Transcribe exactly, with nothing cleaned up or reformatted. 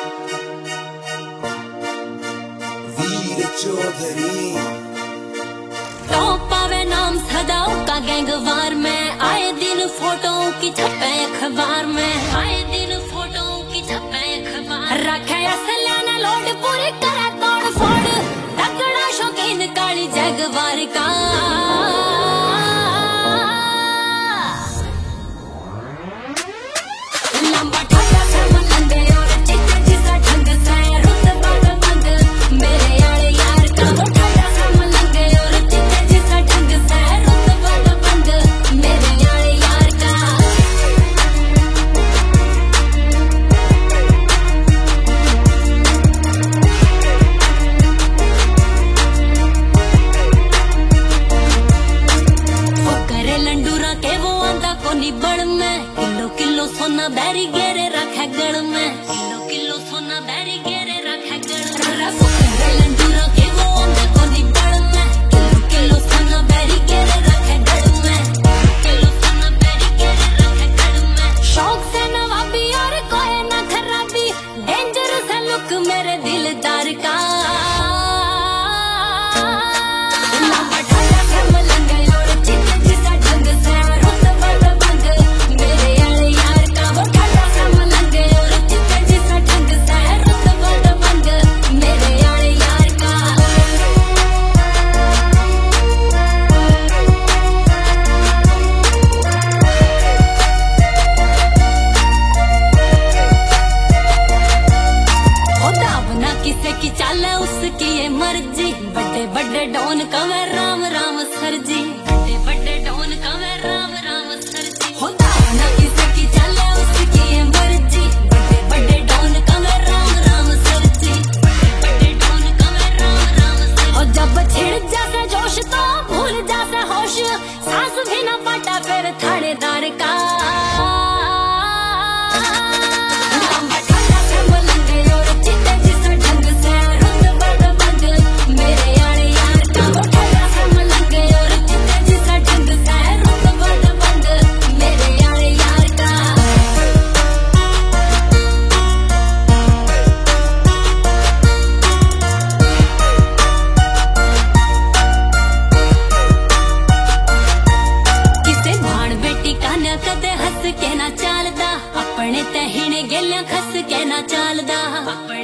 वीर Chaudhary top पावे नाम सदाओं का गैंगवार में, आए दिन फोटो की छपे अखबार में, आए दिन फोटो की छपे अखबार। रखे असलिया ने लोड पूरी करे तोड़ फोड़, तगड़ा शौकीन काली जगवार का। लंबा ठाडा से मलंगे और चिट्टे जिसा ढंग से, रुतबा दबंग मेरे यार यार का। वो ठाडा से मलंगे और चिट्टे जिसा ढंग से, रुतबा दबंग मेरे यार यार का। वो करे लंडूरा के वो आंदा को निबड़ में, किलो किलो सोना बैरी गेरे रखे गड़ में, किलो किलो सोना बैरी गेरे रखे गड़ में। वो करे लंडूरा के वो आंदा को निबड़ में, किलो किलो सोना बैरी गेरे रखे गड़ में, किलो सोना बैरी गेरे रखे गड़ में। शौक से नवाबी और कोई ना खराबी, डेंजरस है लुक मेरे दिलदार का। लंबा ठाडा से मलंगे और चिट्टे जिसा ढंग से, रुतबा दबंग मेरे यार यार का। वो ठाडा से मलंगे और चिट्टे जिसा ढंग से, रुतबा दबंग मेरे यार यार का। दावना किसे की चाले उसकी ये मर्जी, बड़े बड़े डॉन का मैं राम राम सर जी, बड़े बड़े डॉन का मैं राम राम सर जी। हो दावना किसे की चाले उसकी ये मर्जी, बड़े बड़े डॉन का मैं राम राम सर जी, बड़े बड़े डॉन का मैं राम राम सर। और जब छिड़ जासे जोश तो भूल जासे होश, सांस भी ना पाटा फिर थानेदार का। लंबा ठाडा से मलंगे और चिट्टे जिसा ढंग से, रुतबा दबंग मेरे यार यार का। वो ठाडा से मलंगे और चिट्टे जिसा ढंग से, रुतबा दबंग मेरे यार यार का। किसे भाण बेटी कान्या कदे हस के ना चालदा, अपने तहीने गेलियां खस के ना चालदा।